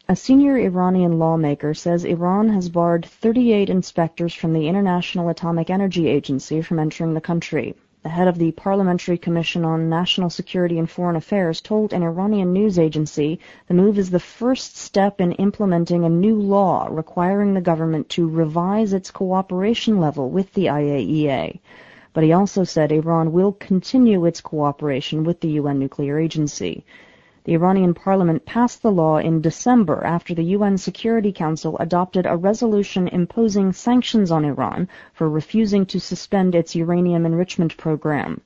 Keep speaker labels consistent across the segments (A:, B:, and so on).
A: A senior Iranian lawmaker says Iran has barred 38 inspectors from the International Atomic Energy Agency from entering the country. The head of the Parliamentary Commission on National Security and Foreign Affairs told an Iranian news agency the move is the first step in implementing a new law requiring the government to revise its cooperation level with the IAEA. But he also said Iran will continue its cooperation with the UN nuclear agency. The Iranian parliament passed the law in December after the UN Security Council adopted a resolution imposing sanctions on Iran for refusing to suspend its uranium enrichment program.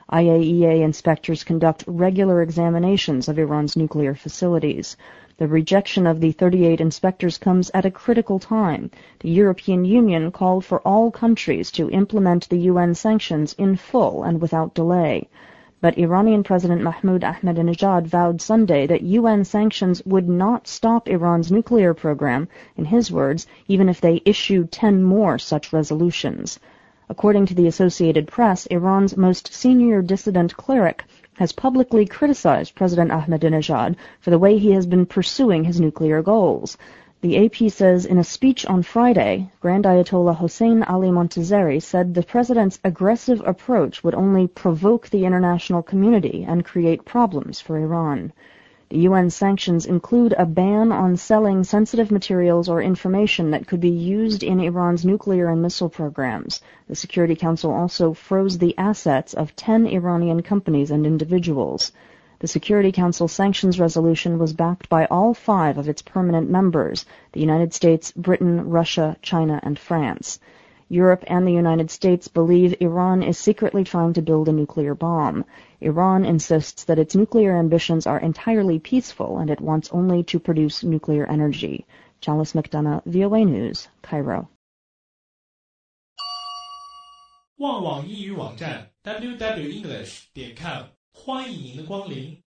A: IAEA inspectors conduct regular examinations of Iran's nuclear facilities. The rejection of the 38 inspectors comes at a critical time. The European Union called for all countries to implement the UN sanctions in full and without delay. But Iranian President Mahmoud Ahmadinejad vowed Sunday that UN sanctions would not stop Iran's nuclear program, in his words, even if they issued 10 more such resolutions. According to the Associated Press, Iran's most senior dissident cleric has publicly criticized President Ahmadinejad for the way he has been pursuing his nuclear goals. The AP says in a speech on Friday, Grand Ayatollah Hossein Ali Montazeri said the president's aggressive approach would only provoke the international community and create problems for Iran. The UN sanctions include a ban on selling sensitive materials or information that could be used in Iran's nuclear and missile programs. The Security Council also froze the assets of 10 Iranian companies and individuals. The Security Council sanctions resolution was backed by all 5 of its permanent members, the United States, Britain, Russia, China, and France. Europe and the United States believe Iran is secretly trying to build a nuclear bomb. Iran insists that its nuclear ambitions are entirely peaceful and it wants only to produce nuclear energy. Chalice McDonough, VOA News, Cairo.
B: 旺旺英语网站 www.english.com 欢迎您的光临。